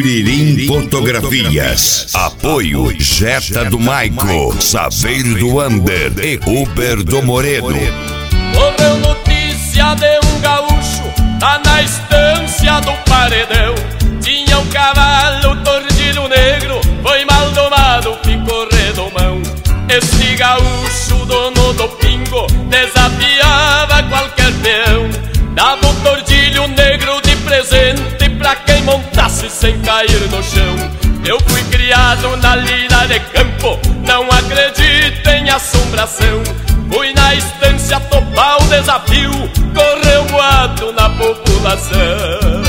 Curirim Fotografias. Apoio Jetta do Maico, Saveiro do Ander e Uber do Moredo. Correu notícia de um gaúcho lá na estância do Paredão. Tinha um cavalo tordilho negro, foi mal domado, ficou redomão. Este gaúcho, dono do pingo, desafiava qualquer peão. Dava um tordilho negro de presente pra quem montasse sem cair no chão. Eu fui criado na lida de campo, não acredito em assombração. Fui na estância topar o desafio, correu boato na população.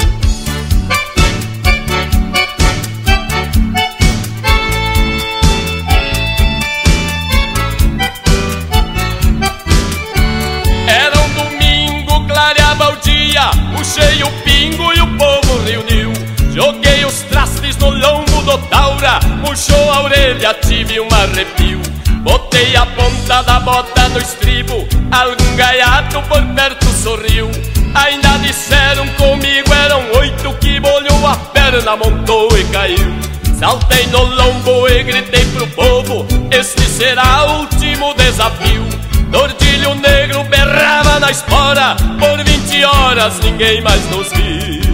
Era um domingo, clareava o dia, puxei o pingo e o povo reuniu. Joguei os trastes no lombo do taura, puxou a orelha, tive um arrepio. Botei a ponta da bota no estribo, algum gaiato por perto sorriu. Ainda disseram comigo, eram 8 que bolhou a perna, montou e caiu. Saltei no lombo e gritei pro povo, este será o último desafio. Tordilho negro berrava na espora, por 20 horas ninguém mais nos viu.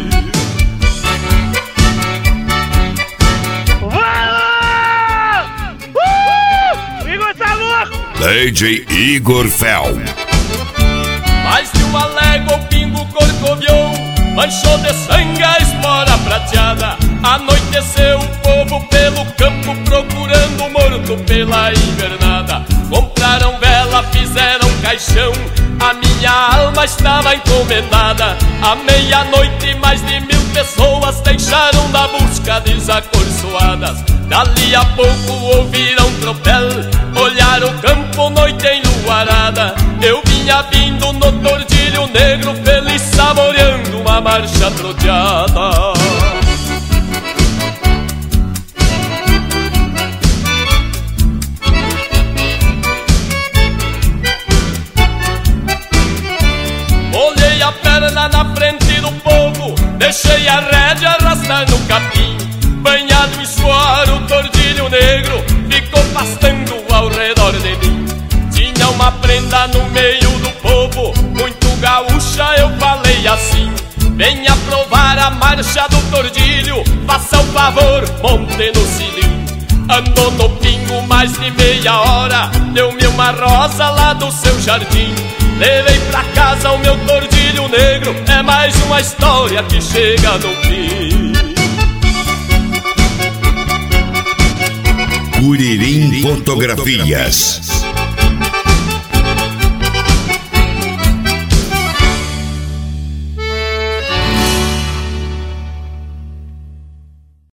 DJ Igor Fel. Mais de uma légua o pingo corcoviou, manchou de sangue a espora prateada. Anoiteceu o povo pelo campo procurando o morto pela invernada. Compraram vela, fizeram caixão, a minha alma estava encomendada. À meia-noite mais de 1000 pessoas deixaram da busca desacorçoadas. Dali a pouco ouviram tropel, olharam o campo, noite enluarada. Eu vinha vindo no tordilho negro, feliz saboreando uma marcha troteada. Olhei a perna na frente do povo, deixei a rédea arrastar no capim. Banhado em suor, o tordilho negro ficou pastando ao redor de mim. Tinha uma prenda no meio do povo, muito gaúcha, eu falei assim: venha provar a marcha do tordilho, faça o favor, monte no cilim. Andou no pingo mais de meia hora, deu-me uma rosa lá do seu jardim. Levei pra casa o meu tordilho negro, é mais uma história que chega no fim. Curirim Fotografias.